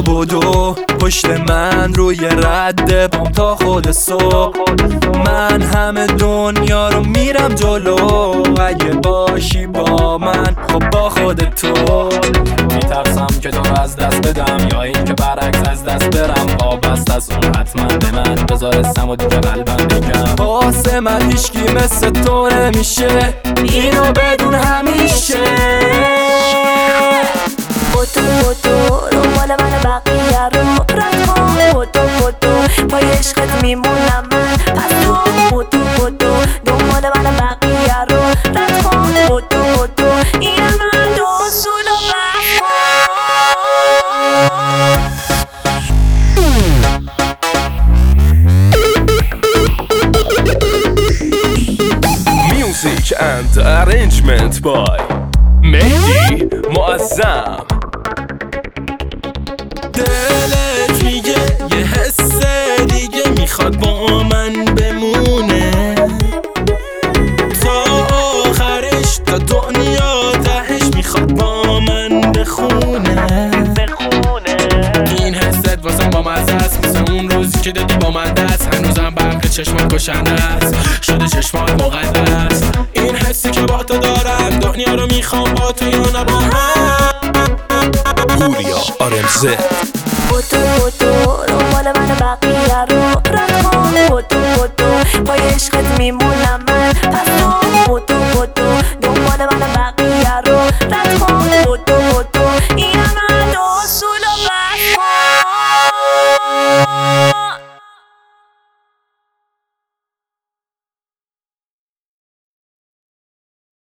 بدو پشت من روی رد پام تا خود صبح. من همه دنیا رو میرم جلو، اگه باشی با من خب با خودت تو. میترسم که تو رو از دست بدم، یا این که برعکس از دست برم. وابست از اون حتما به من بذارستم و دیگه قلبم بگم. واسه من هیچکی مثل تو نمیشه، اینو بدون همیشه. بودو رو مال من بقیه رو رد کن. بودو پای عشقت میمونم من، پس تو بودو دنبال من بقیه رو رد کن. بودو این من دو اصول و Music and arrangement by مهدی معظم. دلت میگه یه حس دیگه میخواد با من بمونه، تا آخرش تا دنیا تهش میخواد با من بخونه. این حست واسم با مزه است، مثل اون روزی که دادی با من دست. هنوزم برق چشمات کشنده است، شده چشمات مقدس. این حسی که با تو دارم، دنیا رو میخوام با تو یا نه با هم. پوریا RMZ. بودو رو مال من بقیه رو رد کن. بودو پای عشقت میمونم من، پس تو بودو دنبال من بقیه رو رد کن. بودو این من دو اصول و بس کن.